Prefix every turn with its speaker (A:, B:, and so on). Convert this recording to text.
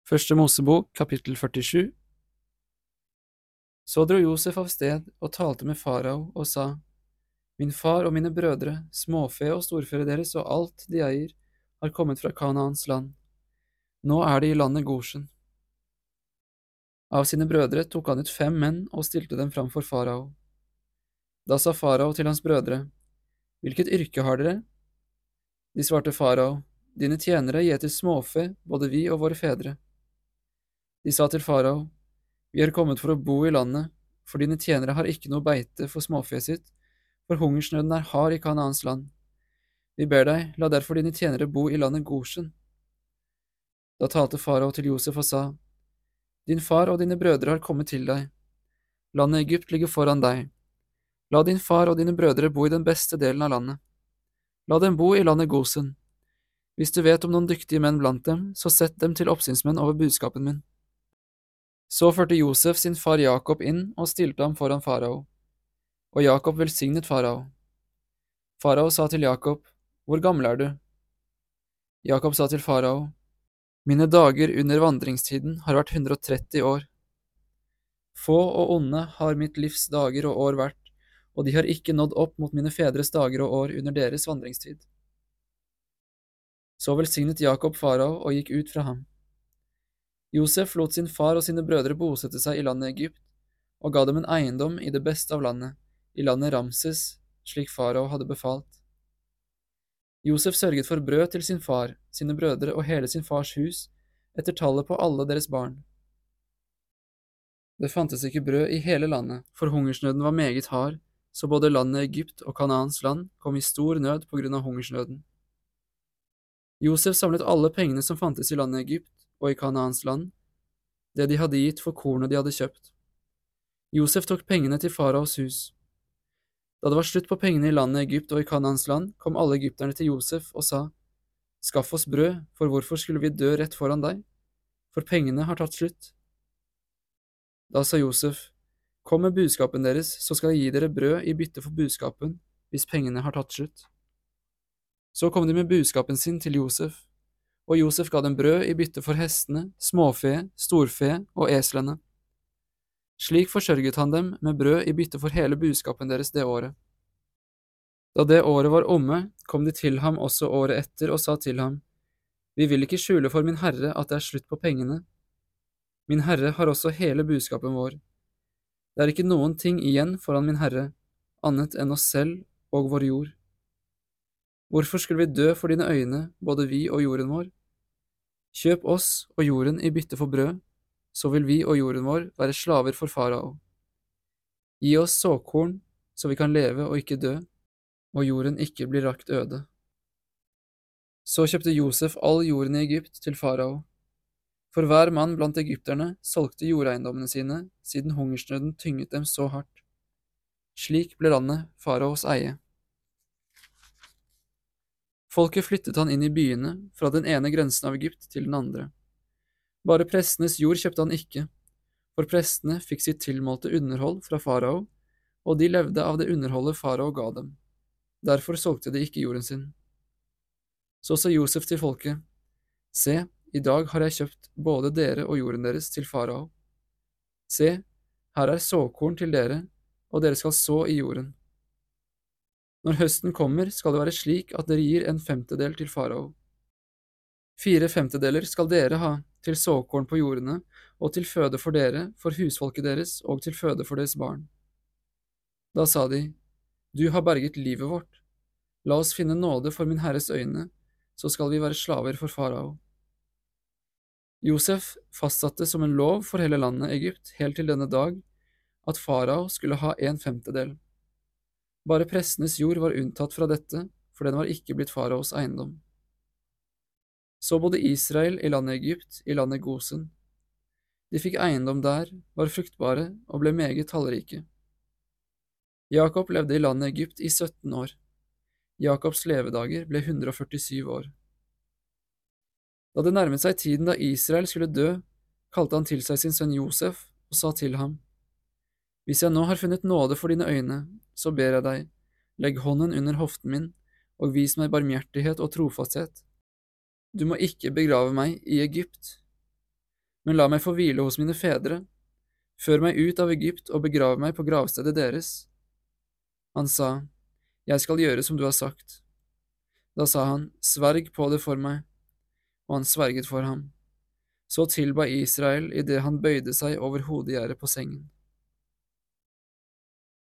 A: Første Mosebok, kapittel 47. Så dro Josef av sted og talte med farao og sa, Min far og mine brødre, småfe og storfe deres og alt de eier, har kommet fra Kanaans land. Nå er de i landet Goshen. Av sine brødre tok han ut 5 menn og stilte dem framfor farao. Da sa farao til hans brødre, Hvilket yrke har dere? De svarte farao, Dine tjenere gjeter småfe, både vi og våre fedre. De sa til farao, Vi er kommet for å bo i landet, for dine tjenere har ikke noe beite for småfe sitt, for hungersnøden er hard i Kanaans land. Vi ber deg, la derfor dine tjenere bo i landet Goshen. Da talte farao til Josef og sa, Din far og dine brødre har kommet til deg. Landet Egypt ligger foran deg. La din far og dine brødre bo i den beste delen av landet. La dem bo i landet Goshen. Hvis du vet om noen dyktige menn blant dem, så sett dem til oppsynsmenn over budskapen min. Så førte Josef sin far Jakob inn og stilte ham foran farao. Og Jakob velsignet farao. Farao sa til Jakob, Hvor gammel er du? Jakob sa til farao, Mine dager under vandringstiden har vært 130 år. Få og onde har mitt livs dager og år vært, og de har ikke nådd opp mot mine fedres dager og år under deres vandringstid. Så velsignet Jakob farao og gikk ut fra ham. Josef lot sin far og sine brødre bosette seg i landet Egypt, og ga dem en eiendom i det beste av landet, i landet Ramses, slik farao hadde befalt. Josef sørget for brød til sin far, sine brødre og hele sin fars hus, etter tallet på alle deres barn. Det fantes ikke brød i hele landet, for hungersnøden var meget hard, så både landet Egypt og Kanaans land kom i stor nød på grunn av hungersnøden. Josef samlet alle pengene som fantes i landet Egypt og i Kanaans land, det de hadde gitt for kornet de hadde kjøpt. Josef tok pengene til faraos hus. Da det var slutt på pengene i landet Egypt og i Kanaans land, kom alle egypterne til Josef og sa, Skaff oss brød, for hvorfor skulle vi dø rett foran deg? For pengene har tatt slutt. Da sa Josef, Kom med budskapen deres, så skal jeg gi dere brød i bytte for budskapen, hvis pengene har tatt slutt. Så kom de med budskapen sin til Josef, og Josef ga dem brød i bytte for hestene, småfe, storfe og eslene. Slik forsørget han dem med brød i bytte for hele budskapen deres det året. Da det året var omme, kom de til ham også året etter og sa til ham, Vi vil ikke skjule for min herre at det er slutt på pengene. Min herre har også hele budskapen vår. Det er ikke noen ting igjen foran min herre, annet enn oss selv og vår jord. Hvorfor skulle vi dø for dine øyne, både vi og jorden vår? Kjøp oss og jorden i bytte for brød, så vil vi og jorden vår være slaver for farao. Gi oss såkorn, så vi kan leve og ikke dø, og jorden ikke blir rakt øde. Så kjøpte Josef all jorden i Egypt til farao. For hver mann blant egypterne solgte jordeiendommene sine, siden hungersnøden tynget dem så hardt. Slik ble landet faraos eie. Folket flyttet han inn i byene, fra den ene grensen av Egypt til den andre. Bare prestenes jord kjøpte han ikke, for prestene fikk sitt tilmålte underhold fra farao, og de levde av det underholdet farao ga dem. Derfor solgte de ikke jorden sin. Så sa Josef til folket, Se, i dag har jeg kjøpt både dere og jorden deres til farao. Se, her er såkorn til dere, og dere skal så i jorden. Når høsten kommer, skal det være slik at dere gir 1/5 til farao. 4/5 skal dere ha til såkorn på jordene, og til føde for dere, for husfolket deres, og til føde for deres barn. Da sa de, Du har berget livet vårt. La oss finne nåde for min herres øyne, så skal vi være slaver for farao. Josef fastsatte som en lov for hele landet Egypt helt til denne dag at farao skulle ha 1/5. Bare prestenes jord var unntatt fra dette, for den var ikke blitt faraos eiendom. Så bodde Israel i landet Egypt, i landet Gosen. De fikk eiendom der, var fruktbare og ble meget tallrike. Jakob levde i landet Egypt i 17 år. Jakobs levedager ble 147 år. Da det nærmet seg tiden da Israel skulle dø, kalte han til seg sin sønn Josef og sa til ham, Hvis jeg nå har funnet nåde for dine øyne, så ber jeg deg, legg hånden under hoften min og vis meg barmhjertighet og trofasthet. Du må ikke begrave meg i Egypt. men la meg få hvile hos mine fedre. Før meg ut av Egypt og begrav meg på gravstedet deres. Han sa, Jeg skal gjøre som du har sagt. Da sa han, Sverg på det for meg. Og han sverget for ham. Så tilba Israel idet han bøyde seg over hodegjerdet på sengen.